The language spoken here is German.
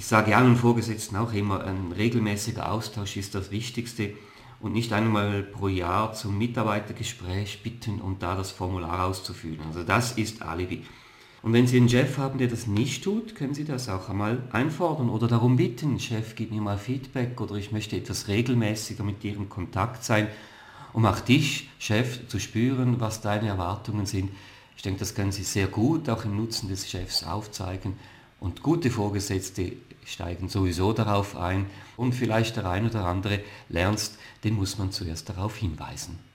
Ich sage allen Vorgesetzten auch immer, ein regelmäßiger Austausch ist das Wichtigste und nicht einmal pro Jahr zum Mitarbeitergespräch bitten und da das Formular auszufüllen. Also das ist Alibi. Und wenn Sie einen Chef haben, der das nicht tut, können Sie das auch einmal einfordern oder darum bitten, Chef, gib mir mal Feedback oder ich möchte etwas regelmäßiger mit dir in Kontakt sein, um auch dich, Chef, zu spüren, was deine Erwartungen sind. Ich denke, das können Sie sehr gut auch im Nutzen des Chefs aufzeigen und gute Vorgesetzte steigen sowieso darauf ein und vielleicht der ein oder andere lernst, den muss man zuerst darauf hinweisen.